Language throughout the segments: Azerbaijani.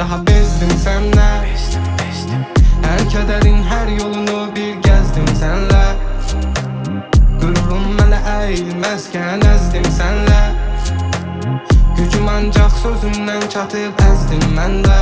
daha bezdim senden. Her kederin her yolunu bir gezdim senle. Gururum mənə əyilməzkən əzdim senle. Gücüm ancaq sözündən çatıb əzdim mən də.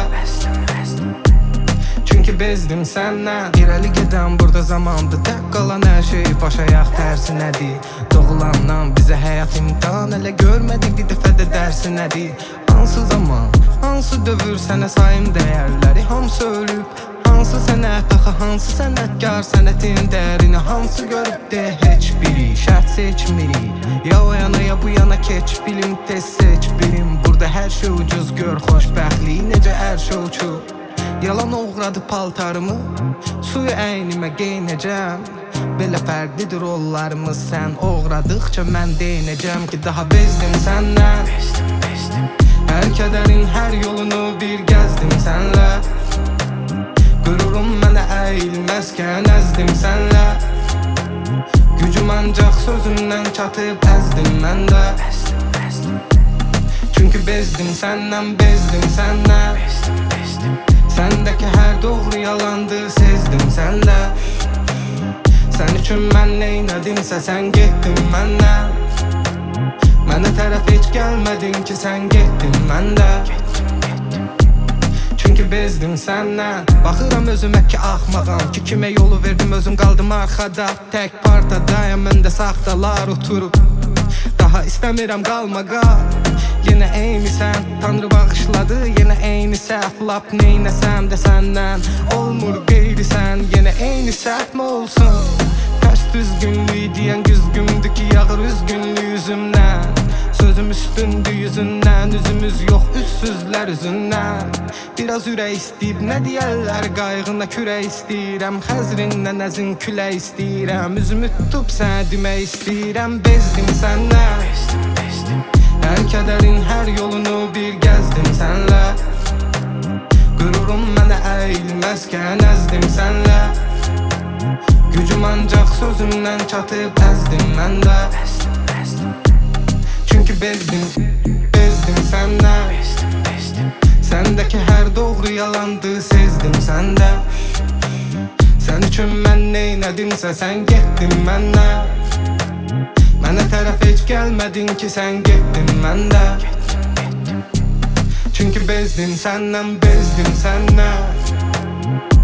Çünki bezdim səndən. İrəli gedən burada zamandır, tək qalan hər şey baş ayaq tərsinədir. Doğulandan bizə həyat imtihan, elə görmədik bir dəfə də dərsi nədir. Hansı zaman, hansı dövr sənə sayım dəyərləri hamısı ölüb. Hansı sənət axı, hansı sənətkar sənətin dərini hansı görüb de heç biri şərt seçmirik. Ya o yana ya bu yana keç bilim, tez seç bilim. Burada hər şey ucuz gör xoşbəxtliyi necə hər şey uçub. Yalan uğradı paltarımı, suyu əynimə geynəcəm. Belə fərqlidir rollarımız, sən uğradıqca mən deyinəcəm ki daha bezdim səndən. Hər kədərin hər yolunu bir gəzdim sənlə. Gururum mənə əyilməzkən əzdim sənlə. Gücüm ancaq sözündən çatıb əzdim mən də. Çünki bezdim səndən, bezdim səndən. Səndəki hər doğru yalandı, sezdim səndə. Sən üçün mən neynədimsə sən getdin məndən. Mənə tərəf heç gəlmədin ki sən getdin məndə. Çünki bezdim səndən. Baxıram özümə ki axmağam ki kimə yolu verdim özüm qaldım arxada. Tək partadayım məndə saxtalar oturub. Daha istəmirəm qalmağa. Yenə eynisən, Tanrı bağışladı. Yenə eyni səhv, lap neynəsəm də səndən olmur qeyrisən. Yenə eyni səhv mi olsun? Tərs düzgünlüyü deyən güzgümdür ki yağır üzgünlüyü üzümdən. Sözüm üstündü yüzündən, üzümüz yox üssüzlər üzündən. Biraz ürək istəyib nə deyərlər, qayğına kürək istəyirəm. Xəzrindən əzin külək istəyirəm. Üzümü tutub sənə demək istəyirəm. Bezdim səndən. Hər kədərin hər yolunu bir gəzdim sənlə. Gururum mənə əyilməzkən əzdim sənlə. Gücüm ancaq sözündən çatıb əzdim mən də. Çünki bezdim, bezdim səndən. Səndəki hər doğru yalandı, sezdim səndə. Sən üçün mən neynədimsə sən getdin məndən. Mənə tərəf heç gəlmədin ki sən getdin məndə. Çünki bezdim səndən, bezdim səndən.